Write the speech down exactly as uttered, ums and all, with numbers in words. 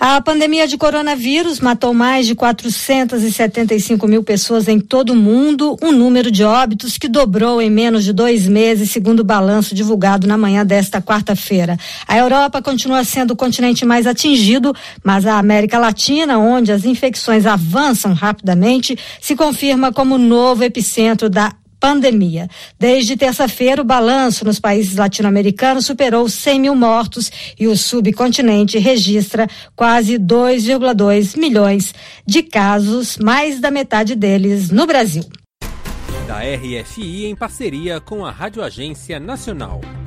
A pandemia de coronavírus matou mais de quatrocentas e setenta e cinco mil pessoas em todo o mundo, um número de óbitos que dobrou em menos de dois meses, segundo o balanço divulgado na manhã desta quarta-feira. A Europa continua sendo o continente mais atingido, mas a América Latina, onde as infecções avançam rapidamente, se confirma como o novo epicentro da pandemia. Desde terça-feira, o balanço nos países latino-americanos superou cem mil mortos e o subcontinente registra quase dois vírgula dois milhões de casos, mais da metade deles no Brasil. Da R F I em parceria com a Rádio Agência Nacional.